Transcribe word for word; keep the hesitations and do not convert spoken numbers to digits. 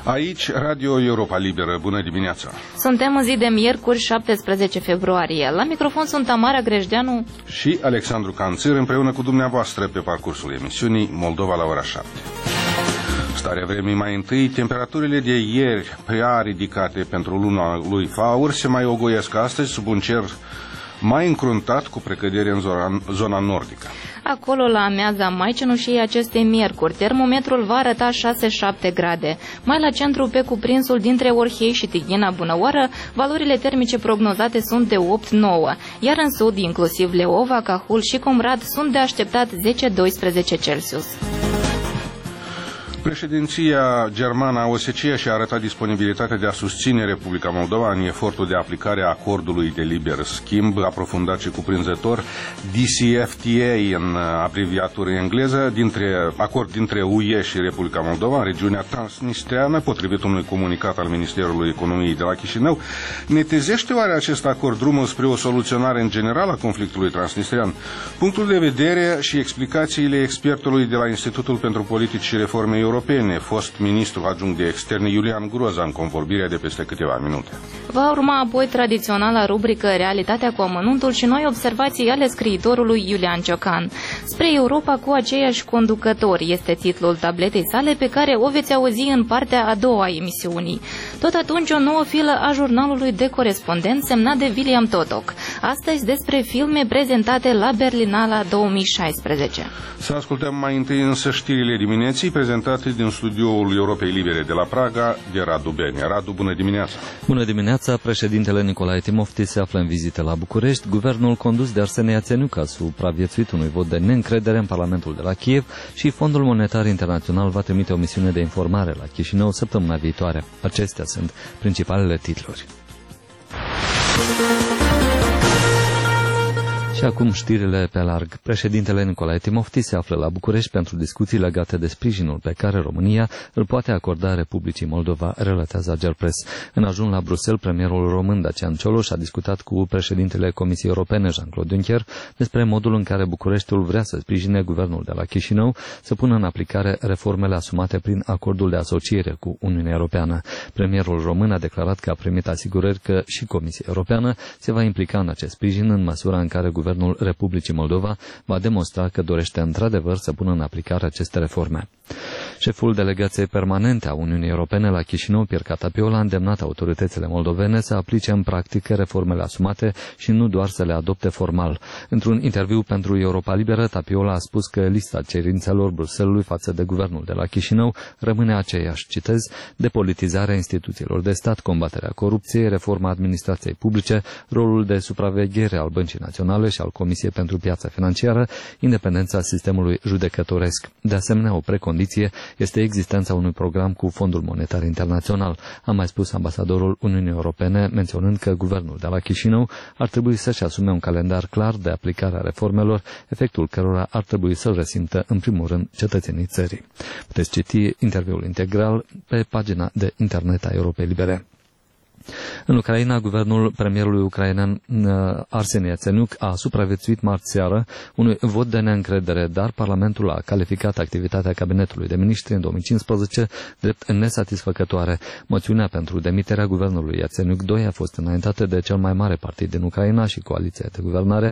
Aici, Radio Europa Liberă. Bună dimineața! Suntem în zi de miercuri, șaptesprezece februarie. La microfon sunt Tamara Grejdeanu și Alexandru Canțir, împreună cu dumneavoastră pe parcursul emisiunii Moldova la ora șapte. Starea vremii mai întâi, temperaturile de ieri prea ridicate pentru luna lui Faur se mai ogoiesc astăzi sub un cer mai încruntat cu precădere în zona, zona nordică. Acolo, la amiaza Mai Cenușiei acestei miercuri, termometrul va arăta șase șapte grade. Mai la centru, pe cuprinsul dintre Orhei și Tighina Bunăoară, valorile termice prognozate sunt de opt nouă, iar în sud, inclusiv Leova, Cahul și Comrad, sunt de așteptat zece doisprezece Celsius. Președinția germană a O S C E și-a arătat disponibilitatea de a susține Republica Moldova în efortul de aplicare a acordului de liber schimb, aprofundat și cuprinzător, D C F T A în abreviatură engleză, dintre, acord dintre U E și Republica Moldova în regiunea transnistreană, potrivit unui comunicat al Ministerului Economiei de la Chișinău. Netezește oare acest acord drumul spre o soluționare în general a conflictului transnistrean? Punctul de vedere și explicațiile expertului de la Institutul pentru Politici și Reforme Europene, fost ministru adjunct de externe Iulian Groza în convorbirea de peste câteva minute. Va urma apoi tradiționala rubrică Realitatea cu amănuntul și noi observații ale scriitorului Iulian Ciocan. Spre Europa cu aceiași conducători este titlul tabletei sale, pe care o veți auzi în partea a doua a emisiunii. Tot atunci o nouă filă a jurnalului de corespondent semnat de William Totoc. Astăzi despre filme prezentate la Berlinala două mii șaisprezece. Să ascultăm mai întâi însă știrile dimineții prezentate din studioul Europei Libere de la Praga de Radu Bene. Radu, bună dimineața! Bună dimineața! Președintele Nicolae Timofti se află în vizită la București. Guvernul condus de Arsenie Iațeniuc a supraviețuit unui vot de neîncredere în Parlamentul de la Kiev și Fondul Monetar Internațional va trimite o misiune de informare la Chișinău săptămâna viitoare. Acestea sunt principalele titluri. Și acum știrile pe larg. Președintele Nicolae Timofti se află la București pentru discuții legate de sprijinul pe care România îl poate acorda Republicii Moldova, relatează Agerpres. În ajun la Bruxelles, premierul român Dacian Cioloș a discutat cu președintele Comisiei Europene Jean-Claude Juncker despre modul în care Bucureștiul vrea să sprijine guvernul de la Chișinău să pună în aplicare reformele asumate prin acordul de asociere cu Uniunea Europeană. Premierul român a declarat că a primit asigurări că și Comisia Europeană se va implica în acest sprijin în măsura în care Guvernul Republicii Moldova va demonstra că dorește într-adevăr să pună în aplicare aceste reforme. Șeful delegației permanente a Uniunii Europene la Chișinău, Pier Catapiola, a îndemnat autoritățile moldovene să aplice în practică reformele asumate și nu doar să le adopte formal. Într-un interviu pentru Europa Liberă, Tapiola a spus că lista cerințelor Bruxellesului față de guvernul de la Chișinău rămâne aceeași, citez, depolitizarea instituțiilor de stat, combaterea corupției, reforma administrației publice, rolul de supraveghere al Băncii Naționale și al Comisiei pentru Piața Financiară, independența sistemului judecătoresc. De asemenea, o precondiție este existența unui program cu Fondul Monetar Internațional, a mai spus ambasadorul Uniunii Europene, menționând că guvernul de la Chișinău ar trebui să-și asume un calendar clar de aplicare a reformelor, efectul cărora ar trebui să-l resimtă în primul rând cetățenii țării. Puteți citi interviul integral pe pagina de internet a Europei Libere. În Ucraina, guvernul premierului ucrainean Arsenie Iațeniuc a supraviețuit marți seară unui vot de neîncredere, dar Parlamentul a calificat activitatea cabinetului de miniștri în două mii cincisprezece drept nesatisfăcătoare. Moțiunea pentru demiterea guvernului Iațeniuc doi a fost înaintată de cel mai mare partid din Ucraina și coaliția de guvernare